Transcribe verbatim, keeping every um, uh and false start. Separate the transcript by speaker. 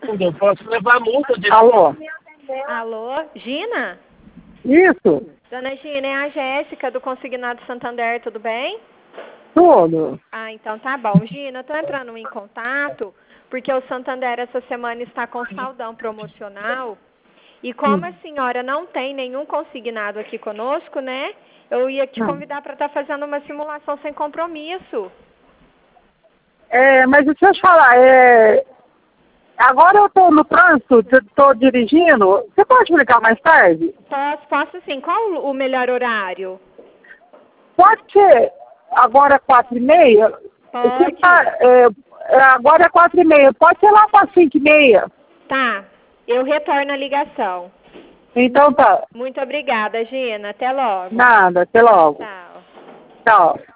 Speaker 1: Eu posso levar multa de... Alô?
Speaker 2: Alô, Gina?
Speaker 1: Isso,
Speaker 2: Dona Gina, é a Jéssica do Consignado Santander, tudo bem?
Speaker 1: tudo.
Speaker 2: Ah, então tá bom. Gina, eu tô entrando em contato porque o Santander essa semana está com saldão promocional e como a senhora não tem nenhum consignado aqui conosco, né? Eu ia te convidar para estar fazendo uma simulação sem compromisso.
Speaker 1: É, mas deixa eu te falar, é... agora eu tô no trânsito, tô dirigindo. Você pode me ligar mais tarde?
Speaker 2: Posso, posso sim. Qual o melhor horário?
Speaker 1: Pode ser agora quatro e meia? Você
Speaker 2: Pode.
Speaker 1: tá, é, é, agora é quatro e meia. Pode ser lá para cinco e meia.
Speaker 2: Tá, eu retorno a ligação.
Speaker 1: Então tá.
Speaker 2: Muito obrigada, Gina. Até logo.
Speaker 1: Nada, até logo.
Speaker 2: Tchau.
Speaker 1: Tchau.